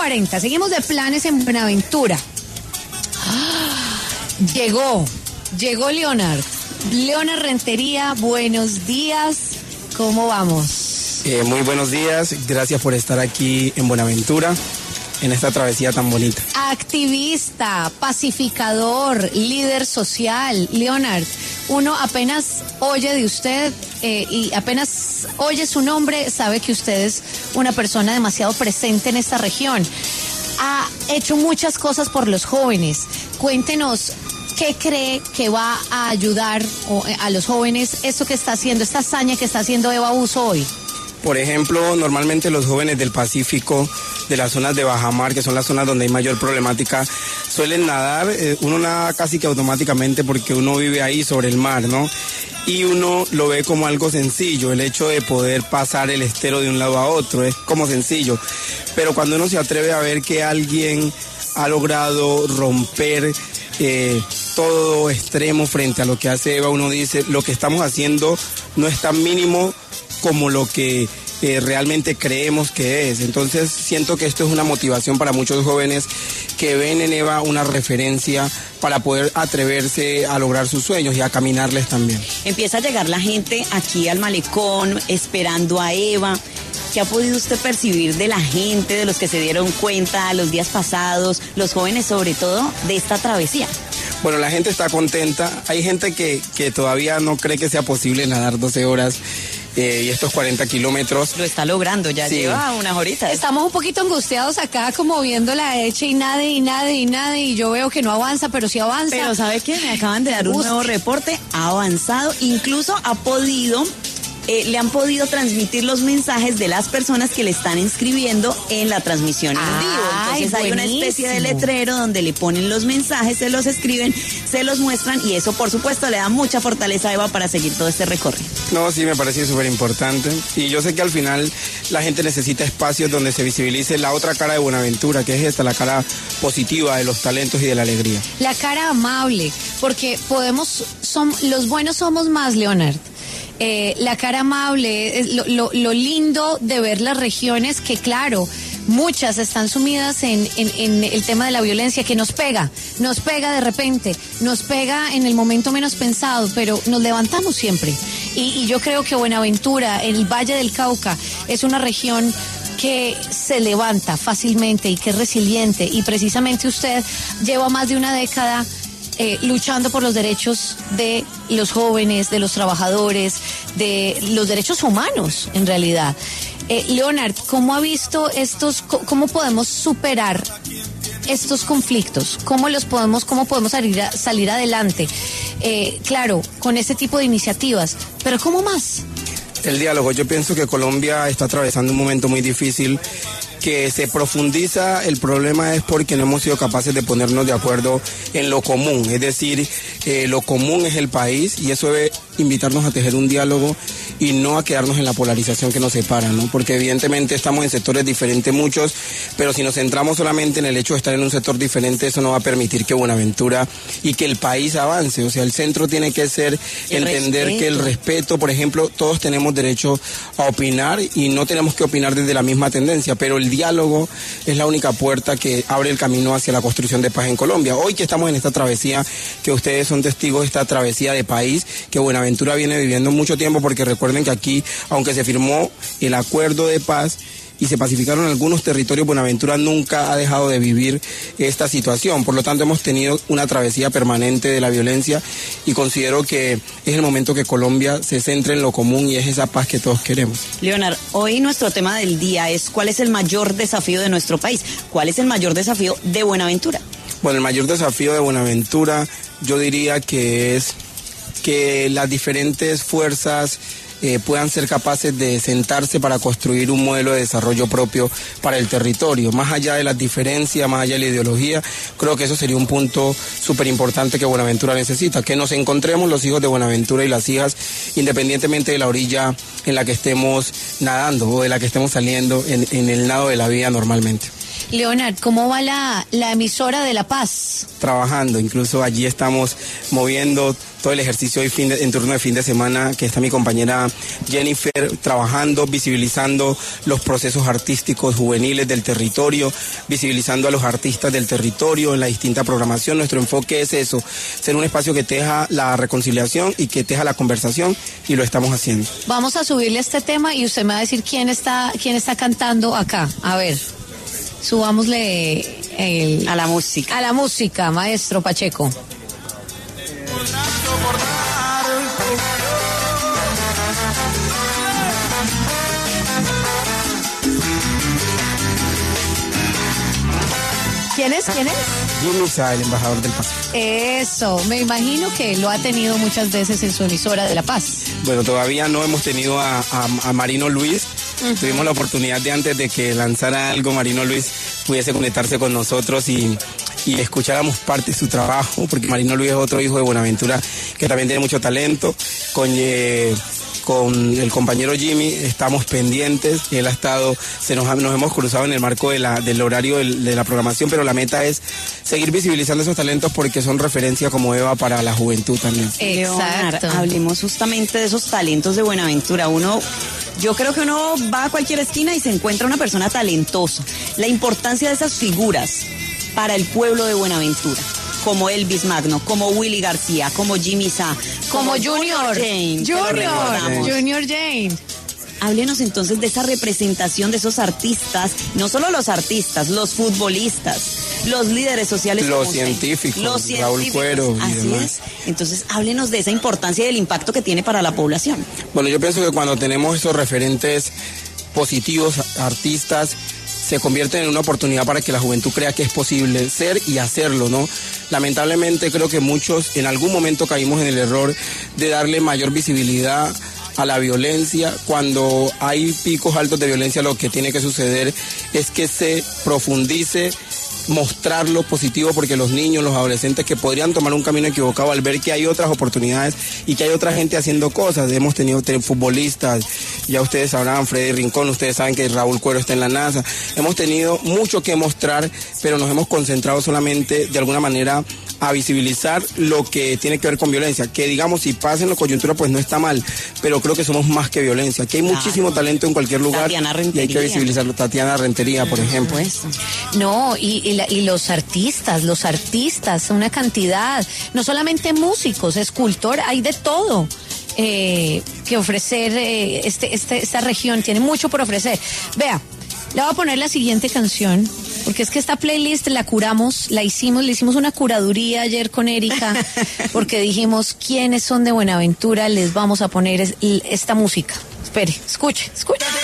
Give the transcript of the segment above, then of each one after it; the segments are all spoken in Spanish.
40. Seguimos de planes en Buenaventura. Llegó Leonard Rentería, buenos días, ¿cómo vamos? Muy buenos días, gracias por estar aquí en Buenaventura, en esta travesía tan bonita. Activista, pacificador, líder social, Leonard, uno apenas oye de usted y apenas oye su nombre, sabe que usted es una persona demasiado presente en esta región. Ha hecho muchas cosas por los jóvenes. Cuéntenos, ¿qué cree que va a ayudar a los jóvenes esto que está haciendo, esta hazaña que está haciendo Eva Buzo hoy? Por ejemplo, normalmente los jóvenes del Pacífico, de las zonas de bajamar, que son las zonas donde hay mayor problemática, suelen nadar, uno nada casi que automáticamente porque uno vive ahí sobre el mar, ¿no? Y uno lo ve como algo sencillo, el hecho de poder pasar el estero de un lado a otro, es como sencillo. Pero cuando uno se atreve a ver que alguien ha logrado romper todo extremo frente a lo que hace Eva, uno dice, lo que estamos haciendo no es tan mínimo como lo que realmente creemos que es. Entonces siento que esto es una motivación para muchos jóvenes que ven en Eva una referencia para poder atreverse a lograr sus sueños y a caminarles también. Empieza a llegar la gente aquí al malecón esperando a Eva. ¿Qué ha podido usted percibir de la gente, de los que se dieron cuenta los días pasados, los jóvenes sobre todo, de esta travesía? Bueno, la gente está contenta. Hay gente que todavía no cree que sea posible nadar 12 horas y estos 40 kilómetros. Lo está logrando, ya sí. Lleva unas horitas. Estamos un poquito angustiados acá, como viendo la hecha y nada, y yo veo que no avanza, pero sí avanza. Pero ¿sabe qué? Me acaban de dar un nuevo reporte. Ha avanzado, incluso ha podido... le han podido transmitir los mensajes de las personas que le están inscribiendo en la transmisión en vivo. Entonces hay una especie de letrero donde le ponen los mensajes, se los escriben, se los muestran y eso por supuesto le da mucha fortaleza a Eva para seguir todo este recorrido. No, sí, me parece súper importante y yo sé que al final la gente necesita espacios donde se visibilice la otra cara de Buenaventura, que es esta, la cara positiva de los talentos y de la alegría. La cara amable, porque los buenos somos más, Leonard. La cara amable, lo lindo de ver las regiones que claro, muchas están sumidas en el tema de la violencia que nos pega de repente, nos pega en el momento menos pensado, pero nos levantamos siempre. Y yo creo que Buenaventura, el Valle del Cauca, es una región que se levanta fácilmente y que es resiliente y precisamente usted lleva más de una década luchando por los derechos de los jóvenes, de los trabajadores, de los derechos humanos, en realidad. Leonard, ¿cómo ha visto cómo podemos superar estos conflictos? ¿Cómo podemos salir adelante? Claro, con este tipo de iniciativas, pero ¿cómo más? El diálogo. Yo pienso que Colombia está atravesando un momento muy difícil, que se profundiza. El problema es porque no hemos sido capaces de ponernos de acuerdo en lo común, es decir, lo común es el país y eso debe invitarnos a tejer un diálogo y no a quedarnos en la polarización que nos separa, ¿no? Porque evidentemente estamos en sectores diferentes muchos, pero si nos centramos solamente en el hecho de estar en un sector diferente, eso no va a permitir que Buenaventura y que el país avance. O sea, el centro tiene que ser entender que el respeto, por ejemplo, todos tenemos derecho a opinar y no tenemos que opinar desde la misma tendencia, pero el diálogo es la única puerta que abre el camino hacia la construcción de paz en Colombia. Hoy que estamos en esta travesía, que ustedes son testigos de esta travesía de país, que Buenaventura viene viviendo mucho tiempo, porque recuerden que aquí, aunque se firmó el acuerdo de paz y se pacificaron algunos territorios, Buenaventura nunca ha dejado de vivir esta situación. Por lo tanto, hemos tenido una travesía permanente de la violencia y considero que es el momento que Colombia se centre en lo común y es esa paz que todos queremos. Leonard, hoy nuestro tema del día es ¿cuál es el mayor desafío de nuestro país? ¿Cuál es el mayor desafío de Buenaventura? Bueno, el mayor desafío de Buenaventura yo diría que es que las diferentes fuerzas puedan ser capaces de sentarse para construir un modelo de desarrollo propio para el territorio. Más allá de las diferencias, más allá de la ideología, creo que eso sería un punto súper importante que Buenaventura necesita, que nos encontremos los hijos de Buenaventura y las hijas, independientemente de la orilla en la que estemos nadando o de la que estemos saliendo en el nado de la vida normalmente. Leonard, ¿cómo va la emisora de La Paz? Trabajando, incluso allí estamos moviendo todo el ejercicio hoy en turno de fin de semana, que está mi compañera Jennifer trabajando, visibilizando los procesos artísticos juveniles del territorio, visibilizando a los artistas del territorio en la distinta programación. Nuestro enfoque es eso, ser un espacio que teja la reconciliación y que teja la conversación, y lo estamos haciendo. Vamos a subirle este tema y usted me va a decir quién está cantando acá. A ver, subámosle a la música. A la música, maestro Pacheco. ¿Quién es? Jimmy Sa, el embajador del Paz. Eso, me imagino que lo ha tenido muchas veces en su emisora de La Paz. Bueno, todavía no hemos tenido a Marino Luis. Tuvimos la oportunidad de, antes de que lanzara algo, Marino Luis pudiese conectarse con nosotros y escucháramos parte de su trabajo, porque Marino Luis es otro hijo de Buenaventura que también tiene mucho talento. Con el compañero Jimmy estamos pendientes, él ha estado, nos hemos cruzado en el marco del horario de la programación, pero la meta es seguir visibilizando esos talentos porque son referencia como Eva para la juventud también. Exacto. Hablemos justamente de esos talentos de Buenaventura. Yo creo que uno va a cualquier esquina y se encuentra una persona talentosa. La importancia de esas figuras para el pueblo de Buenaventura, como Elvis Magno, como Willy García, como Jimmy Sa, como Junior Jane. Háblenos entonces de esa representación de esos artistas, no solo los artistas, los futbolistas, los líderes sociales, los científicos, Raúl Cuero y así demás. Es. Entonces, háblenos de esa importancia y del impacto que tiene para la población. Bueno, yo pienso que cuando tenemos esos referentes positivos, artistas, se convierten en una oportunidad para que la juventud crea que es posible ser y hacerlo, ¿no? Lamentablemente creo que muchos en algún momento caímos en el error de darle mayor visibilidad a la violencia. Cuando hay picos altos de violencia, lo que tiene que suceder es que se profundice, mostrar lo positivo, porque los niños, los adolescentes que podrían tomar un camino equivocado al ver que hay otras oportunidades y que hay otra gente haciendo cosas. Hemos tenido futbolistas, ya ustedes sabrán, Freddy Rincón, ustedes saben que Raúl Cuero está en la NASA. Hemos tenido mucho que mostrar, pero nos hemos concentrado solamente de alguna manera a visibilizar lo que tiene que ver con violencia, que digamos si pasa en la coyuntura pues no está mal, pero creo que somos más que violencia, que hay muchísimo talento en cualquier lugar y hay que visibilizarlo. Tatiana Rentería, por ejemplo. No, y los artistas, una cantidad, no solamente músicos, escultor, hay de todo. Que ofrecer, esta región tiene mucho por ofrecer. Vea, le voy a poner la siguiente canción, porque es que esta playlist la curamos, le hicimos una curaduría ayer con Erika, porque dijimos, ¿quiénes son de Buenaventura? Les vamos a poner esta música. Espere, escuche.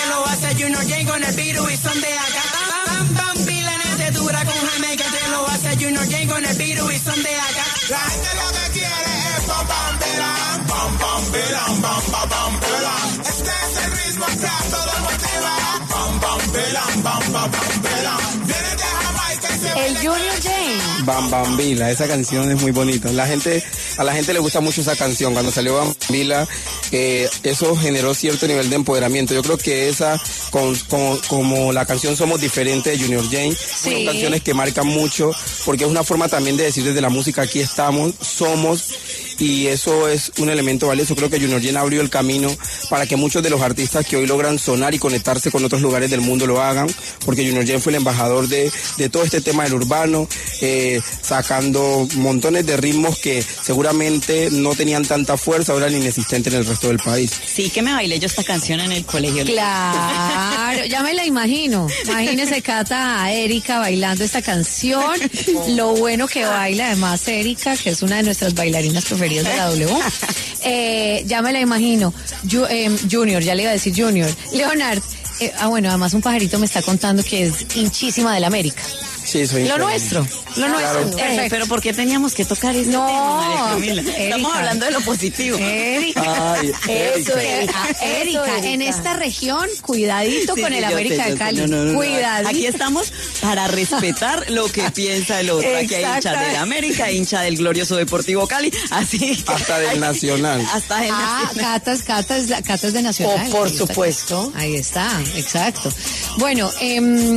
La gente lo que quiere es pam pam belam, pam pam belam, pam pam pam belam. Este es el ritmo que a todos motiva. Pam pam belam, pam pam pam belam. Viene de Jamaica y se el Junior Jane. Bam Bam Vila, esa canción es muy bonita. A la gente le gusta mucho esa canción. Cuando salió Bam Bam Vila, eso generó cierto nivel de empoderamiento. Yo creo que esa, como la canción Somos Diferentes de Junior Jane, sí, son canciones que marcan mucho, porque es una forma también de decir desde la música, aquí estamos, somos, y eso es un elemento valioso. Creo que Junior Jane abrió el camino para que muchos de los artistas que hoy logran sonar y conectarse con otros lugares del mundo lo hagan, porque Junior Jane fue el embajador de todo este tema del urbano, sacando montones de ritmos que seguramente no tenían tanta fuerza, ahora eran inexistentes en el resto del país. Sí, que me bailé yo esta canción en el colegio. Claro, ya me la imagino. Imagínese, Cata, a Erika bailando esta canción. Lo bueno que baila además Erika, que es una de nuestras bailarinas preferidas de la W. Ya me la imagino. Junior, ya le iba a decir Junior. Leonard, bueno, además un pajarito me está contando que es hinchísima del América. Sí, soy Lo nuestro. Claro. Pero ¿por qué teníamos que tocar este tema, María Camila? Erika. Estamos hablando de lo positivo. Erika. Ay, Eso, Erika. Erika, en esta región, cuidadito con el América de Cali. No. Cuidadito. Aquí estamos para respetar lo que piensa el otro. Aquí hay hincha del América, hincha del glorioso Deportivo Cali, así que hasta del Nacional. Hasta del Nacional. Catas de Nacional. Por supuesto. Ahí está, exacto. Bueno,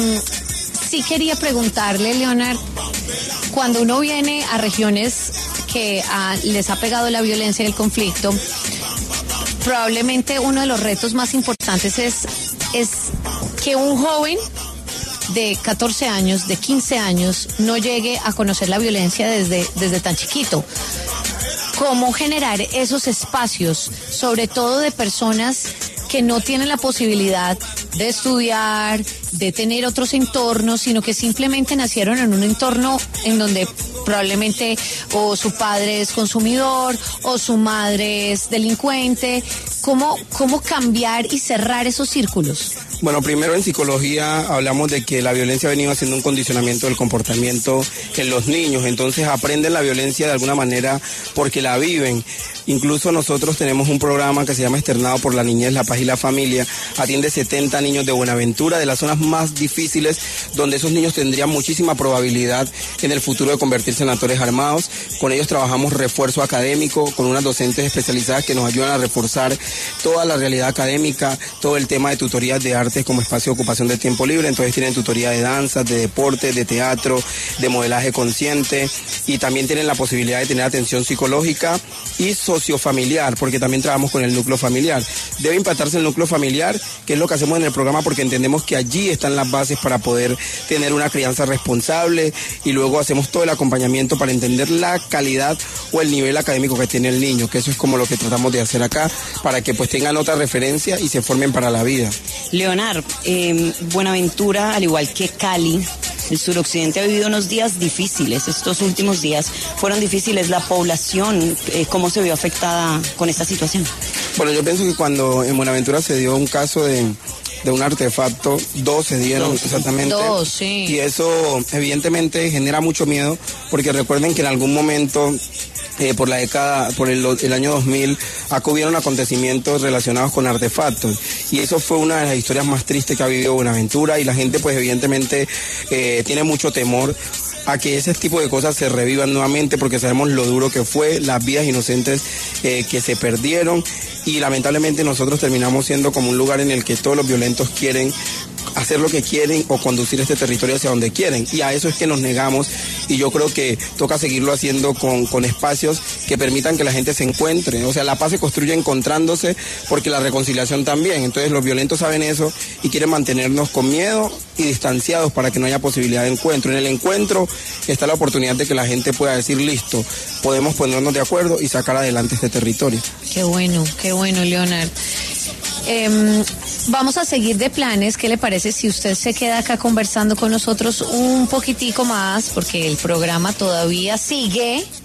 sí quería preguntarle, Leonard, cuando uno viene a regiones que les ha pegado la violencia y el conflicto, probablemente uno de los retos más importantes es que un joven de 14 años, de 15 años, no llegue a conocer la violencia desde tan chiquito. ¿Cómo generar esos espacios, sobre todo de personas que no tienen la posibilidad de estudiar, de tener otros entornos, sino que simplemente nacieron en un entorno en donde probablemente o su padre es consumidor o su madre es delincuente? ¿Cómo cambiar y cerrar esos círculos? Bueno, primero en psicología hablamos de que la violencia ha venido haciendo un condicionamiento del comportamiento en los niños, entonces aprenden la violencia de alguna manera porque la viven. Incluso nosotros tenemos un programa que se llama Externado por la Niñez, la Paz y la Familia. Atiende 70 niños de Buenaventura, de las zonas más difíciles, donde esos niños tendrían muchísima probabilidad en el futuro de convertirse en actores armados. Con ellos trabajamos refuerzo académico, con unas docentes especializadas que nos ayudan a reforzar toda la realidad académica, todo el tema de tutorías de artes como espacio de ocupación del tiempo libre. Entonces tienen tutoría de danza, de deporte, de teatro, de modelaje consciente, y también tienen la posibilidad de tener atención psicológica y sociofamiliar, porque también trabajamos con el núcleo familiar. Debe impactarse el núcleo familiar, que es lo que hacemos en el programa, porque entendemos que allí están las bases para poder tener una crianza responsable, y luego hacemos todo el acompañamiento para entender la calidad o el nivel académico que tiene el niño, que eso es como lo que tratamos de hacer acá, para que pues tengan otra referencia y se formen para la vida. Leonard, Buenaventura, al igual que Cali, el suroccidente ha vivido unos días difíciles. Estos últimos días fueron difíciles. La población, ¿cómo se vio afectada con esta situación? Bueno, yo pienso que cuando en Buenaventura se dio un caso de un artefacto, 2 se dieron exactamente. 2, sí. Y eso evidentemente genera mucho miedo, porque recuerden que en algún momento, por la década, por el año 2000, acá hubieron acontecimientos relacionados con artefactos. Y eso fue una de las historias más tristes que ha vivido Buenaventura, y la gente pues evidentemente tiene mucho temor a que ese tipo de cosas se revivan nuevamente, porque sabemos lo duro que fue, las vidas inocentes que se perdieron, y lamentablemente nosotros terminamos siendo como un lugar en el que todos los violentos quieren hacer lo que quieren o conducir este territorio hacia donde quieren, y a eso es que nos negamos, y yo creo que toca seguirlo haciendo con espacios que permitan que la gente se encuentre. O sea, la paz se construye encontrándose, porque la reconciliación también. Entonces los violentos saben eso y quieren mantenernos con miedo y distanciados para que no haya posibilidad de encuentro. En el encuentro está la oportunidad de que la gente pueda decir, listo, podemos ponernos de acuerdo y sacar adelante este territorio. Qué bueno, Leonard. Vamos a seguir de planes. ¿Qué le parece si usted se queda acá conversando con nosotros un poquitico más? Porque el programa todavía sigue.